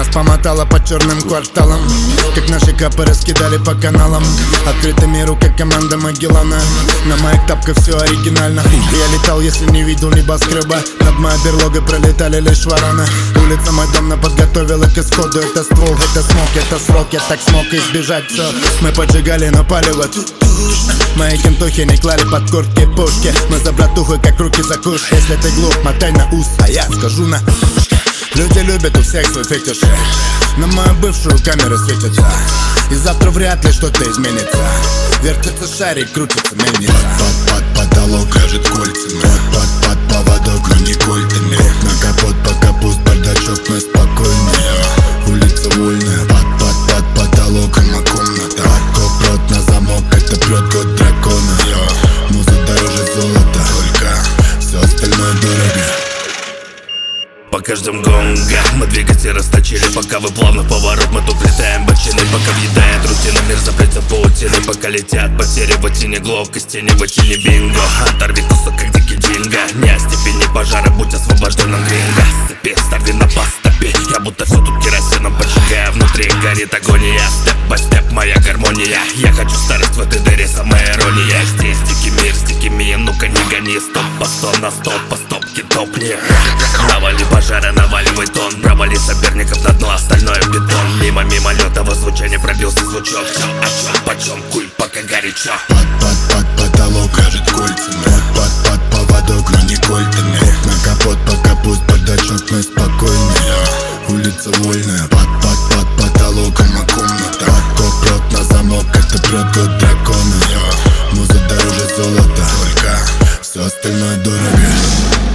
помотала по черным кварталам, как наши капы раскидали по каналам. Открытый миру, как команда Магеллана. На моих тапках все оригинально. Я летал, если не видел небоскреба. Над моей берлогой пролетали лишь вороны. Улица мой дом, но подготовила к исходу. Это ствол, это смог, это срок. Я так смог избежать все. Мы поджигали, но палево. Мои кентухи не клали под куртки пушки. Мы за братухой, как руки за куш. Если ты глуп, мотай на ус, а я скажу на ушко. Люди любят у всех свой фетиш. На мою бывшую камеры светятся. И завтра вряд ли что-то изменится. Вертится шарик, крутится мельница. Под потолок ляжет кольцами. Под поводок, но не кольтами. На капот, пока пуст бардачок, мы спокойные. Улица вольная. Под потолоком, а комната. Под рот на замок, это прет год дракона. Муза дороже золота, только все остальное дорого. По каждым гонга мы двигатель расточили. Пока вы плавно в поворот, мы тут летаем бочиной. Пока въедает рутина, мир заплетен паутиной. Пока летят потери в тени, гловкости не в тени бинго. Оторви кусок, как дикий джинго. Не о степени пожара, будь освобожденным гринго. Сцепи, стави на поступи. Я будто все тут керосином поджигаю. Внутри горит агония. Степ-бай-степ, моя гармония. Я хочу старость в этой дыре, самая ирония. Здесь дикий мир с дикими, ну-ка не гони. Стоп по 100 на стоп, по стопке топни. Навали пожара, наваливай тон. Провали соперников на дно, остальное бетон. Мимо мимолетного звучания пробился звучок. Все о чем, почем, куй, пока горячо. Под потолок ляжет кольцами. Под поводок, но не кольтами. На капот, пока пуст бардачок, мы спокойные. Улица вольная. Под потолоком, а комната. Под рот на замок, это прет год дракона. Муза дороже золота, только все остальное дорого.